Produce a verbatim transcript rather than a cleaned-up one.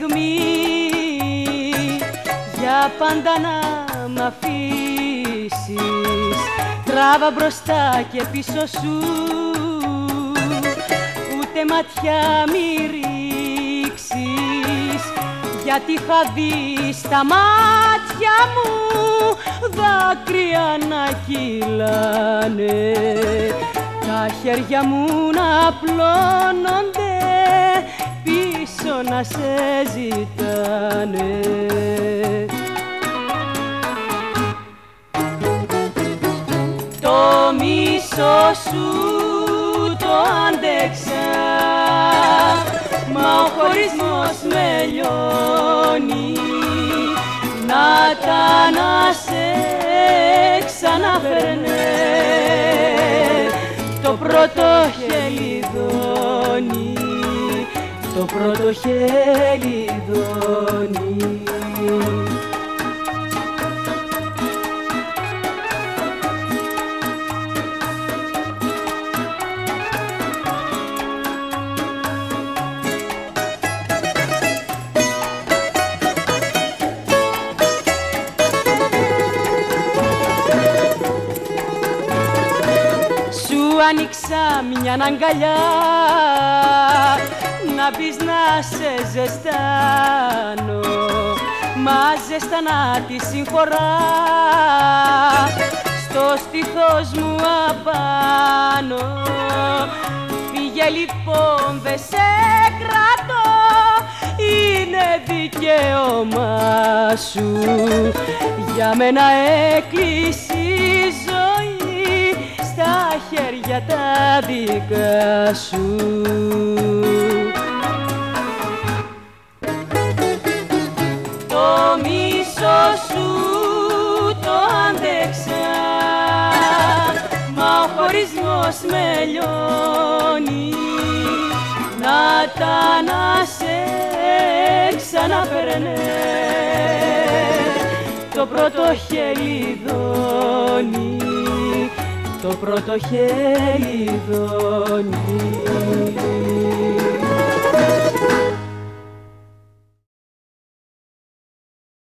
στιγμή για πάντα να μ' αφήσεις. Τράβα μπροστά και πίσω σου, ούτε ματιά μη ρίξεις, γιατί είχα δει στα μάτια μου δάκρυα να κυλάνε, τα χέρια μου να πλώνονται, πίσω να σε ζητάνε. Το μίσο σου το άντεξα, μα ο χωρισμός με λιώνει. Να τα να σε ξαναφέρνε, το πρώτο χελιδόνι, το πρώτο χελιδόνι. Άνοιξα μια αγκαλιά, να μπεις να σε ζεστάνω, μα ζεστανά τη συγχωρά, στο στήθος μου απάνω. Φύγε λοιπόν, δε σε κρατώ, είναι δικαίωμά σου, για μένα έκλεισε η ζωή στα χέρια τα δικά σου. Το μίσο σου το άντεξα, μα ο χωρισμός με λιώνει. Να τα να σε ξαναφέρνε, το πρώτο χελιδόνι, το πρώτο χελιδόνι.